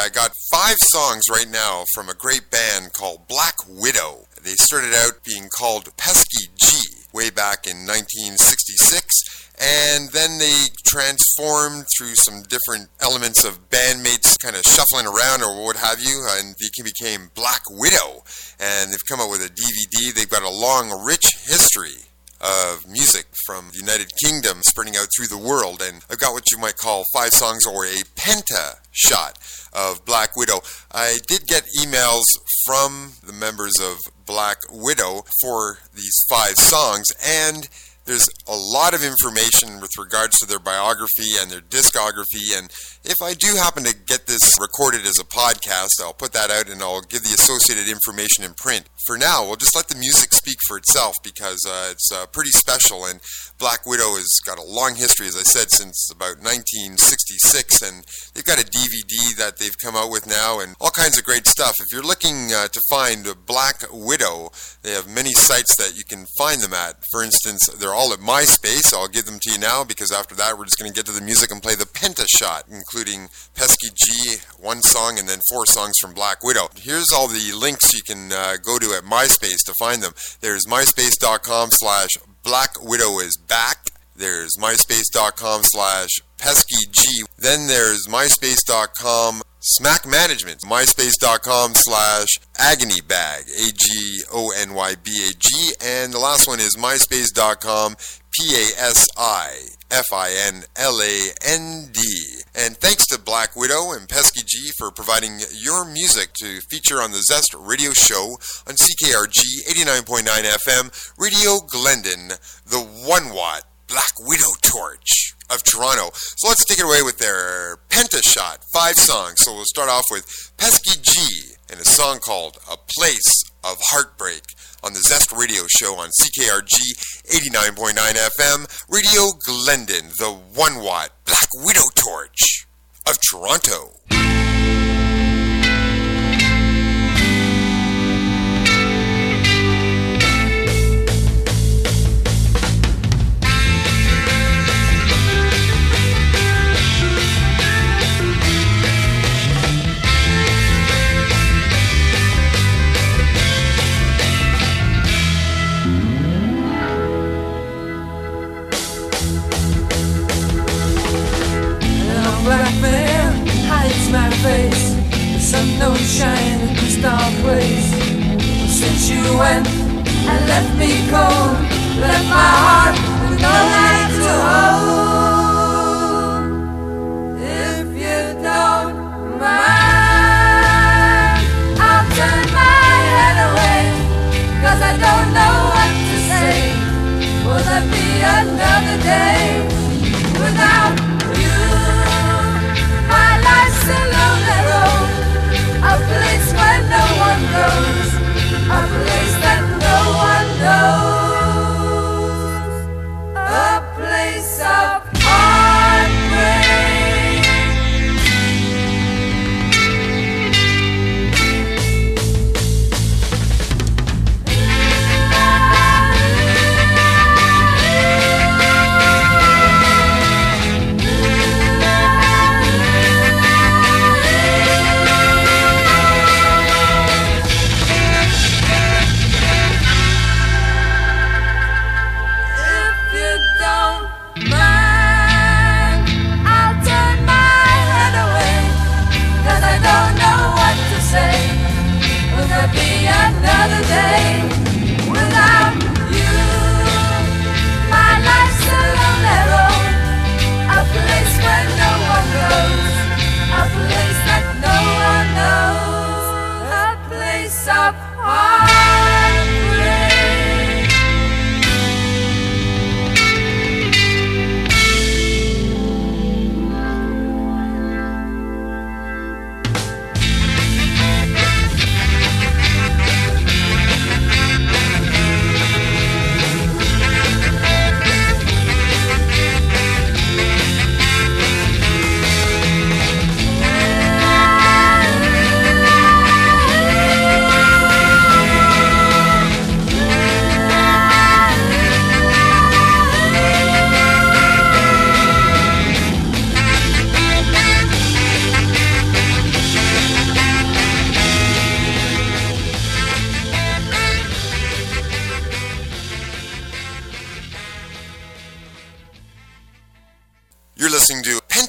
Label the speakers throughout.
Speaker 1: I got 5 songs right now from a great band called Black Widow. They started out being called Pesky G way back in 1966, and then they transformed through some different elements of bandmates kind of shuffling around or what have you, and they became Black Widow, and they've come out with a DVD. They've got a long, rich history of music from the United Kingdom spreading out through the world, and I've got what you might call 5 songs or a penta shot of Black Widow. I did get emails from the members of Black Widow for these 5 songs, and there's a lot of information with regards to their biography and their discography, and if I do happen to get this recorded as a podcast, I'll put that out and I'll give the associated information in print. For now, we'll just let the music speak for itself because it's pretty special, and Black Widow has got a long history, as I said, since about 1966, and they've got a DVD that they've come out with now and all kinds of great stuff. If you're looking to find Black Widow, they have many sites that you can find them at. For instance, they're all at MySpace. I'll give them to you now because after that we're just going to get to the music and play the penta shot, including Pesky G, 1 song, and then 4 songs from Black Widow. Here's all the links you can go to at MySpace to find them. There's myspace.com/Black Widow is back. There's myspace.com/Pesky G. Then there's myspace.com Smack Management, myspace.com/Agony Bag, AGONYBAG, and the last one is myspace.com PASIFINLAND. And thanks to Black Widow and Pesky G for providing your music to feature on the Zest radio show on CKRG 89.9 FM, Radio Glendon, the 1-watt Black Widow torch of Toronto. So let's take it away with their penta shot, 5 songs. So we'll start off with Pesky G and a song called A Place of Heartbreak on the Zest radio show on CKRG 89.9 FM, Radio Glendon, the 1-watt Black Widow torch of Toronto.
Speaker 2: Black man hides my face. The sun don't shine in this dark place. Since you went and left me cold, left my heart with no light to hold. If you don't mind, I'll turn my head away, 'cause I don't know what to say. Will there be another day without you? My life's a lonely road, a place where no one goes, a place that no one knows, a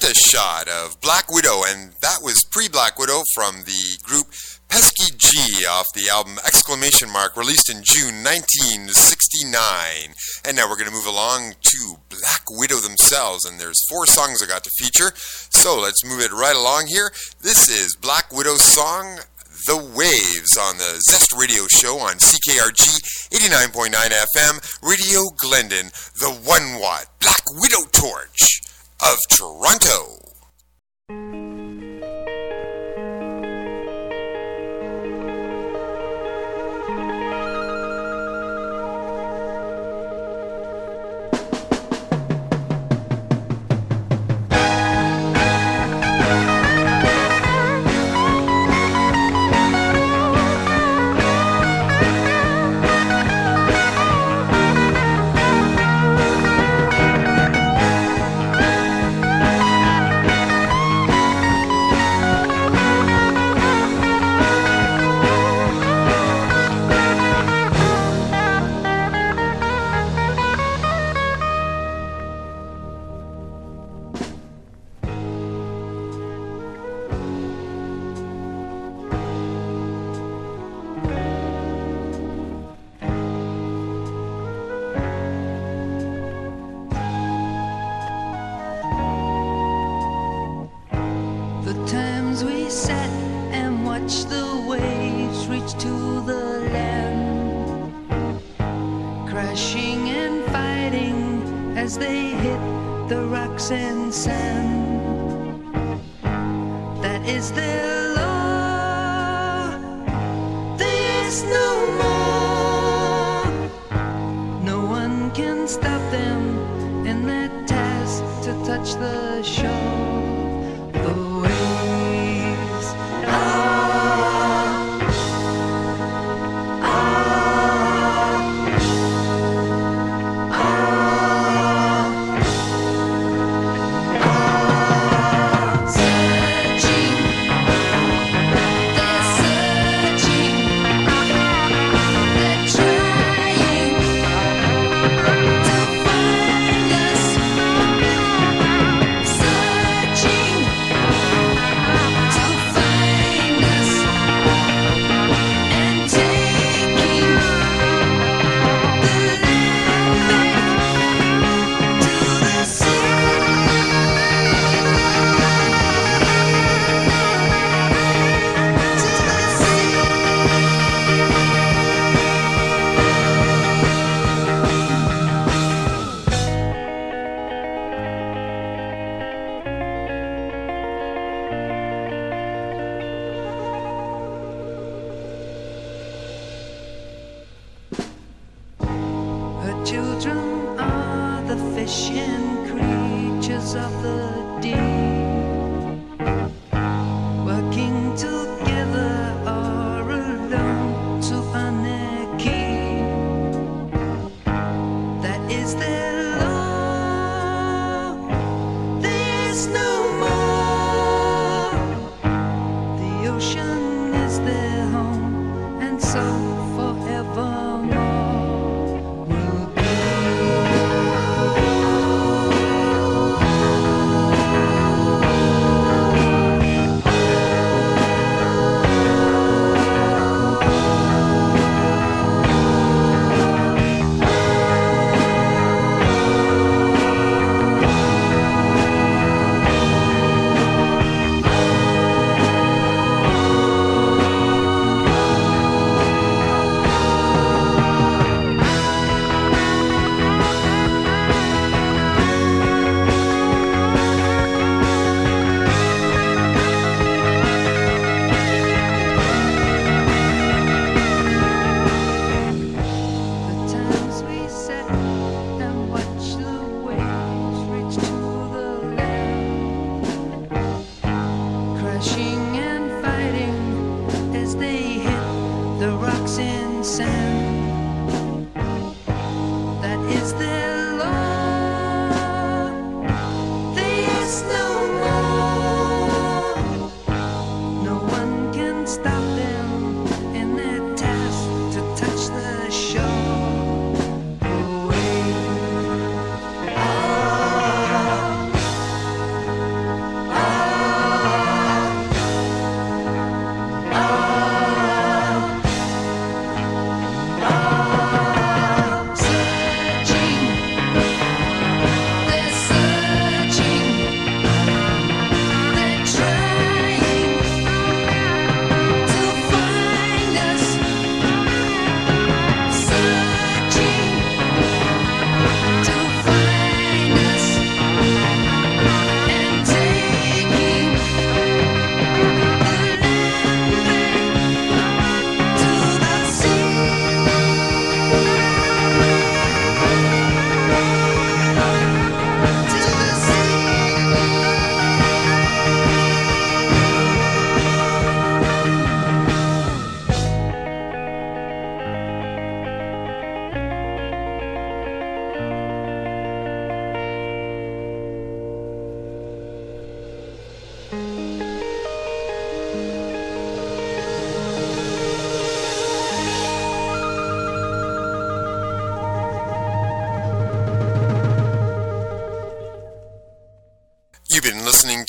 Speaker 1: a shot of Black Widow, and that was pre-Black Widow from the group Pesky G off the album ! Released in June 1969. And now we're going to move along to Black Widow themselves, and there's 4 songs I got to feature, so let's move it right along here. This is Black Widow's song, The Waves, on the Zest Radio Show on CKRG 89.9 FM, Radio Glendon, the 1-watt Black Widow torch of Toronto.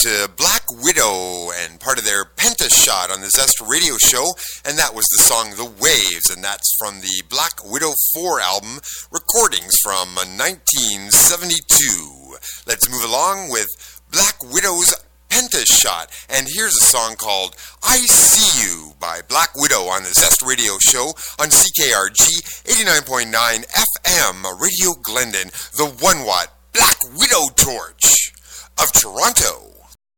Speaker 1: to Black Widow and part of their Pentashot on the Zest Radio Show, and that was the song The Waves, and that's from the Black Widow 4 album, recordings from 1972. Let's move along with Black Widow's Pentashot, and here's a song called I See You by Black Widow on the Zest Radio Show on CKRG 89.9 FM, Radio Glendon, the 1-watt Black Widow torch of Toronto.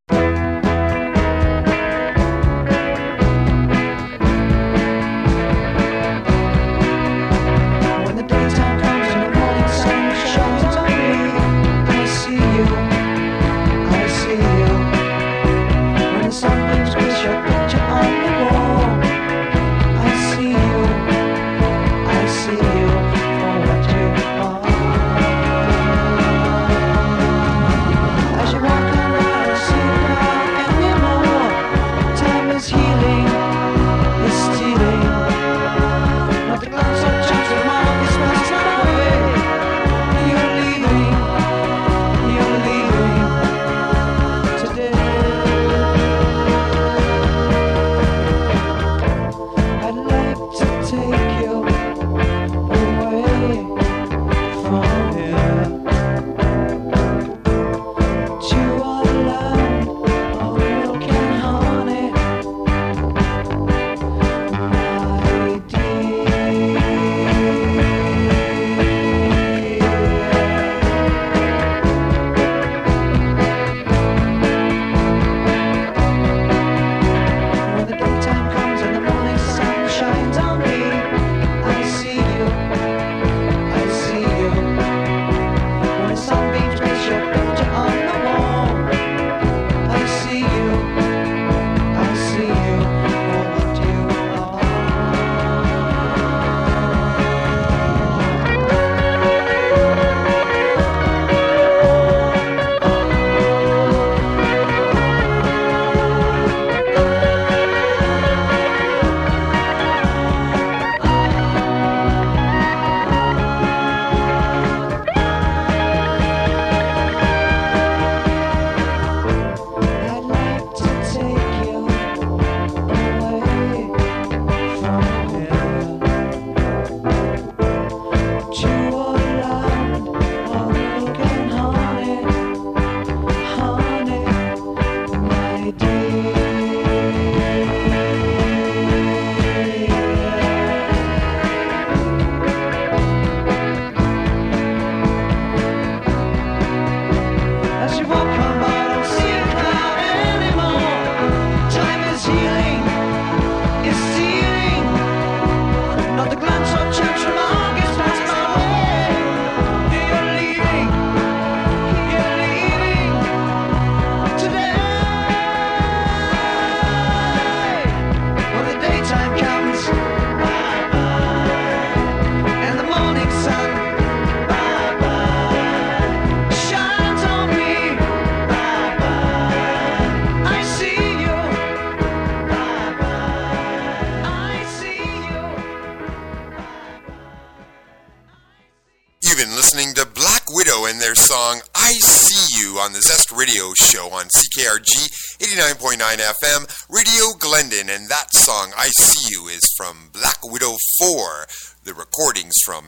Speaker 1: On the Zest Radio Show on CKRG 89.9 FM, Radio Glendon, and that song, I See You, is from Black Widow 4, the recordings from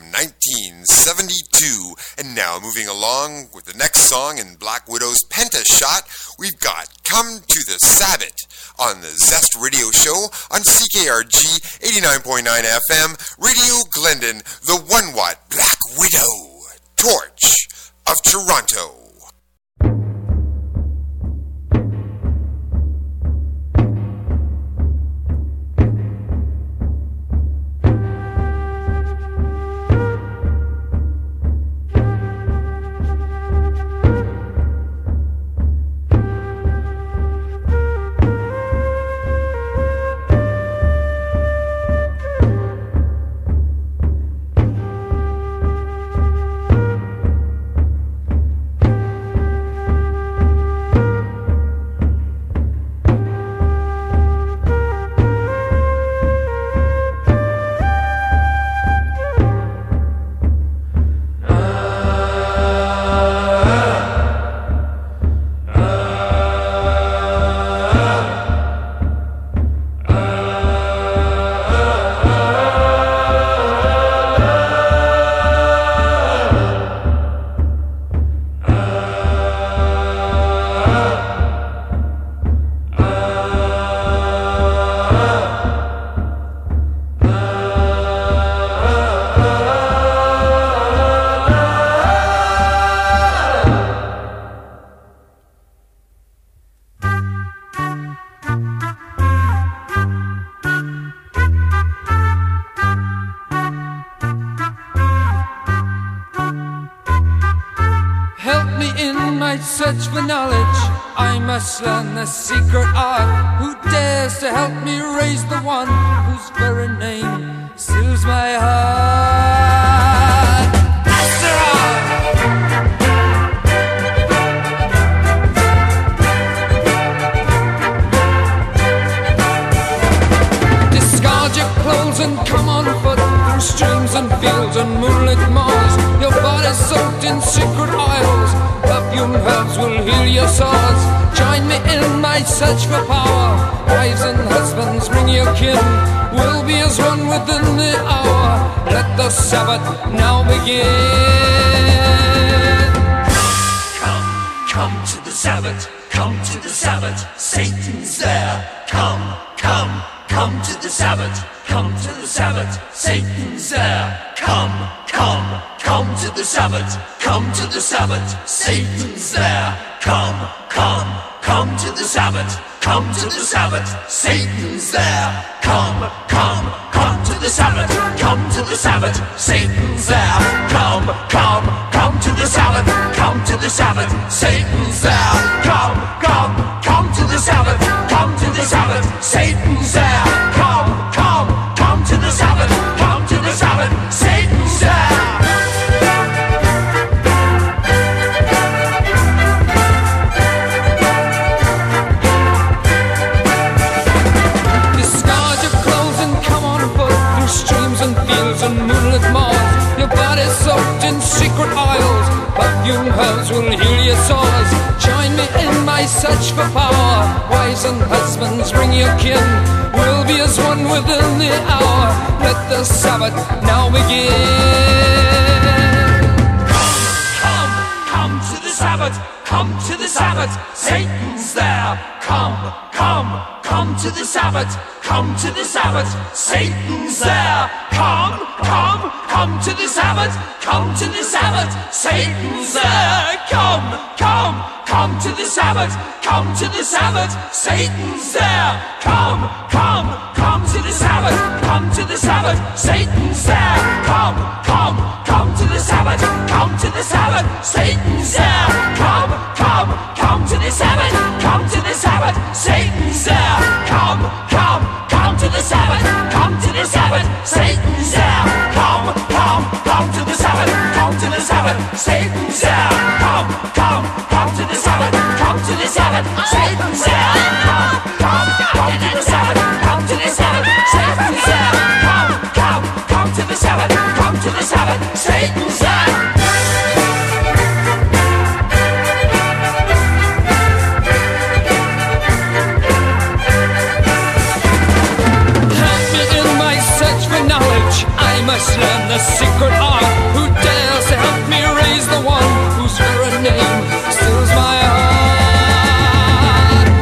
Speaker 1: 1972. And now, moving along with the next song in Black Widow's Pentashot, we've got Come to the Sabbath on the Zest Radio Show on CKRG 89.9 FM, Radio Glendon, the 1-watt Black Widow torch of Toronto.
Speaker 3: my search for knowledge, I must learn the secret art. Who dares to help me raise the one whose very name stills my heart? Asteroid! Discard your clothes and come on foot through streams and fields and moonlit moors. Your body's soaked in secret oils. Perfume herbs will heal your sores. Join me in my search for power. Wives and husbands, bring your kin. We'll be as one within the hour. Let the Sabbath now begin.
Speaker 4: Come to the Sabbath. Come to the Sabbath. Satan's there. Come to the Sabbath. Come to the Sabbath. Satan's there. Come to the Sabbath. Come to the Sabbath. Satan's there. Come to the Sabbath. Come to the Sabbath. Satan's there. Come to the Sabbath. Come to the Sabbath. Satan's there. Come to the Sabbath. Come to the Sabbath. Satan's there. Come to the Sabbath. Come to the Sabbath. Satan's there. Come to the Sabbath. Come to the Sabbath. Satan's there.
Speaker 3: And moonlit moors, your body's soaked in secret oils. Perfume herbs will heal your sores. Join me in my search for power. Wives and husbands, bring your kin. We'll be as one within the hour. Let the Sabbath now begin.
Speaker 4: Come to the Sabbath. Come to the Sabbath. Satan's there. Come to the Sabbath. Come to the Sabbath. Satan's there. Come to the Sabbath. Come to the Sabbath. Satan's there. Come to the Sabbath. Come to the Sabbath. Satan's there. Come to the Sabbath. Come to the Sabbath. Satan's there. Come to the Sabbath. Come to the Sabbath. Satan's there. Come to the Sabbath. Come to the Sabbath. Satan's there. Come to the Sabbath. Come to the Sabbath. Satan's there. Come to the Sabbath. Come to the Sabbath. Satan's there. Come to the Sabbath. Come to the Sabbath. Satan's there. Come to the Sabbath. Come to the Sabbath. Satan's there. Come to the Sabbath. Come to the Sabbath. Satan's there.
Speaker 3: I must learn the secret art. Who dares to help me raise the one whose very name stills my heart?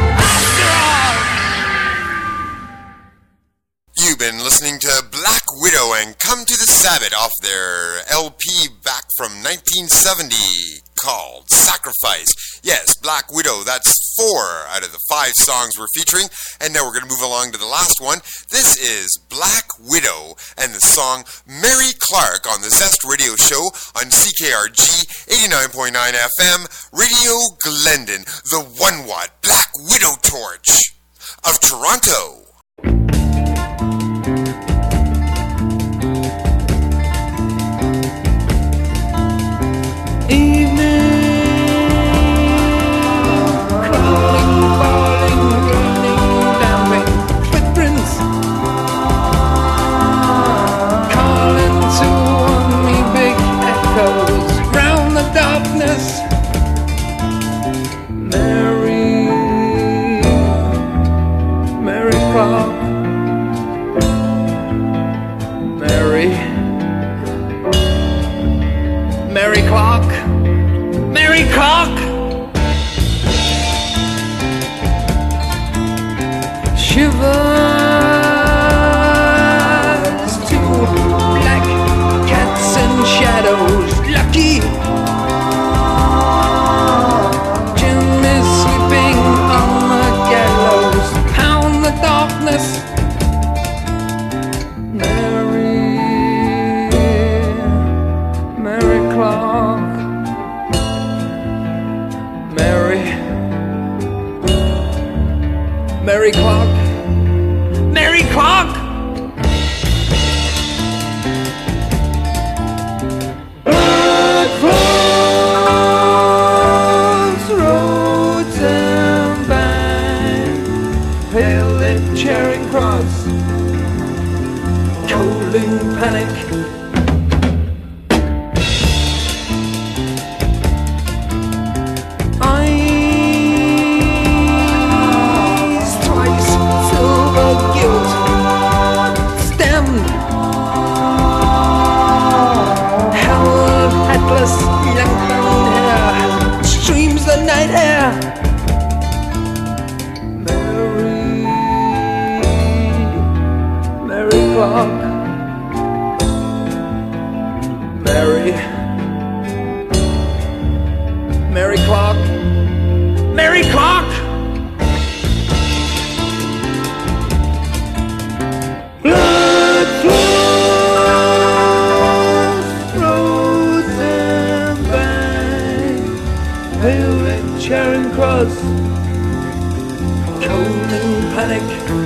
Speaker 1: You've been listening to Black Widow and Come to the Sabbath off their LP back from 1970 called Sacrifice. Yes, Black Widow, that's 4 out of the 5 songs we're featuring, and now we're going to move along to the last one. This is Black Widow and the song Mary Clark on the Zest Radio Show on CKRG 89.9 FM, Radio Glendon, the 1-watt Black Widow torch of Toronto.
Speaker 3: Mary Cross, Colding Panic. Eyes twice, silver gilt, stemmed. Howard Atlas, young brown hair, streams the night air. Mary Clark, Mary Clark, Mary Clark. Blood flows, frozen bank, pale at Charing Cross, cold and panic.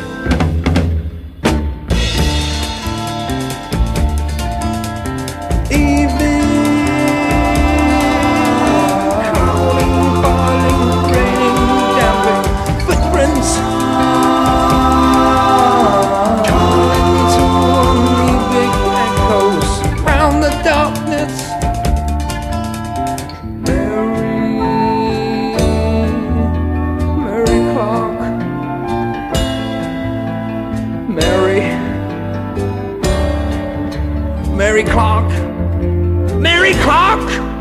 Speaker 3: Mary Clark, Mary Clark.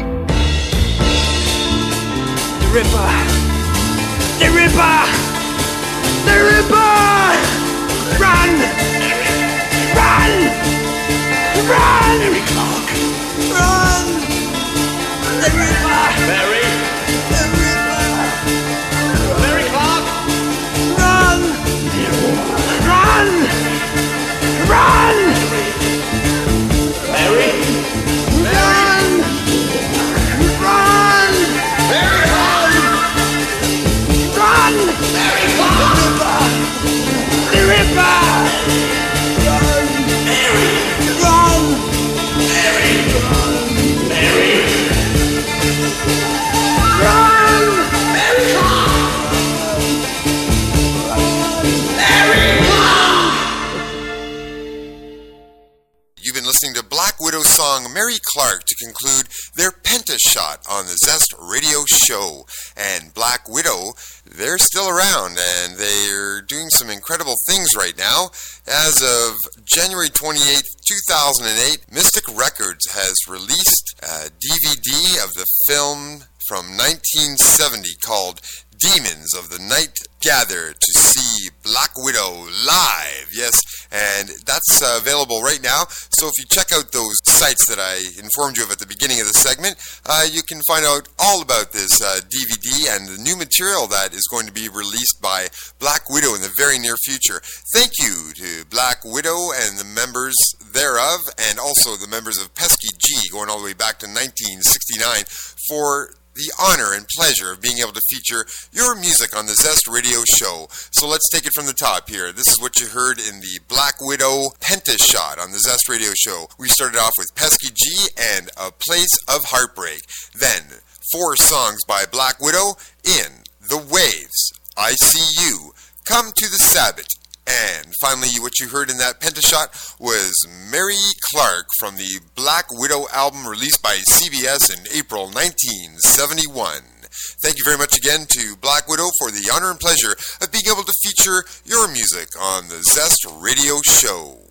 Speaker 3: The Ripper, the Ripper, the Ripper. Run, run, run. Mary Clark, run. The Ripper,
Speaker 4: Mary,
Speaker 3: the Ripper.
Speaker 4: Mary Clark,
Speaker 3: Run, run, run.
Speaker 4: Mary,
Speaker 3: Run! Run!
Speaker 4: Mary Clark,
Speaker 3: Run!
Speaker 4: Mary Clark,
Speaker 3: The Ripper! Run!
Speaker 4: Mary,
Speaker 3: Run!
Speaker 4: Mary, Mary,
Speaker 3: Run!
Speaker 4: Mary Clark, Mary Clark.
Speaker 1: You've been listening to Black Widow's song Mary Clark to conclude their Pentashot on the Zest Radio Show. And Black Widow, they're still around and they're doing some incredible things right now. As of January 28th, 2008, Mystic Records has released a DVD of the film from 1970 called Demons of the Night Gather to see Black Widow live. Yes, and that's available right now. So if you check out those sites that I informed you of at the beginning of the segment, you can find out all about this DVD and the new material that is going to be released by Black Widow in the very near future. Thank you to Black Widow and the members thereof, and also the members of Pesky G, going all the way back to 1969, for the honor and pleasure of being able to feature your music on the Zest Radio Show. So let's take it from the top here. This is what you heard in the Black Widow Pentashot on the Zest Radio Show. We started off with Pesky G and A Place of Heartbreak. Then, 4 songs by Black Widow in The Waves, I See You, Come to the Sabbath, and finally, what you heard in that Pentashot was Mary Clark from the Black Widow album released by CBS in April 1971. Thank you very much again to Black Widow for the honor and pleasure of being able to feature your music on the Zest Radio Show.